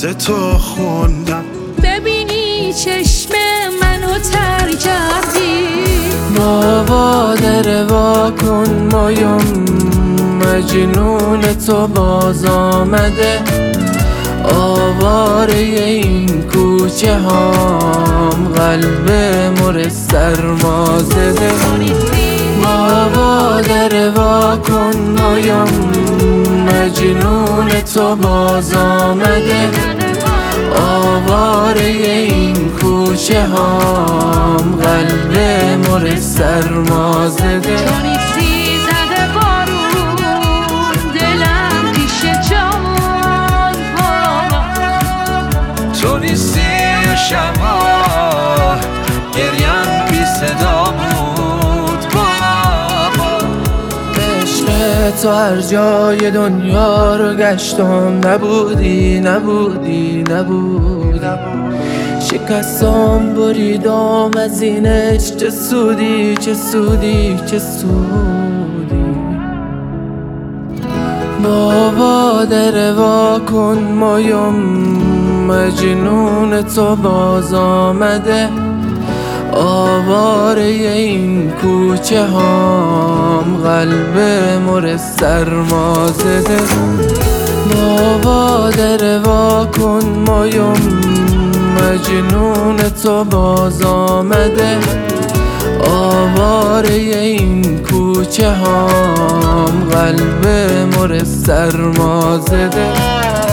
واسه تو خوندم. ببینی چشم منو تر کردی، بابا در وا کن مایم مجنون تو باز آمده. آواره این کوچه هام قلب مر سرما زده. بابا در وا کن مایم مجنون تو باز آمده. آواره این کوچه هام قلب مر سرما زده. چونیسی زده بارون دلم پیش جان بابا. تو نیستی و شبا گریم بی صدا بود بابا. عشق تو هر جای دنیا رو گشتم، نبودی نبودی نبودی. شکستم بریدم از این عشق، چه سودی چه سودی چه سودی. بابا در وا کن مایم مجنون تو باز آمده. آواره این کوچه هام قلب مر سرما زده. بابا در وا کن مایم مجنون تو باز آمده. آواره این کوچه هام قلب مر سرما زده.